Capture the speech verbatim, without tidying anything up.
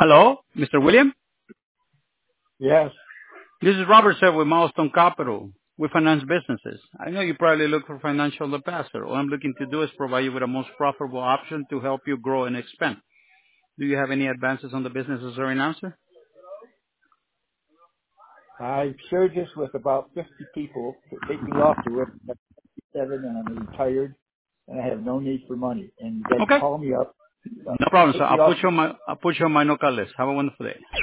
Hello, Mister William? Yes. This is Robert sir with Milestone Capital. We finance businesses. I know you probably look for financial advisor. All I'm looking to do is provide you with the most profitable option to help you grow and expand. Do you have any advances on the businesses right now, sir? I've shared this with about fifty people that take me off the road. I'm fifty-seven and I'm retired and I have no need for money. And you guys Okay. call me up, uh, No problem, sir. take me I'll off. put you on my, I'll put you on my no-call list. Have a wonderful day.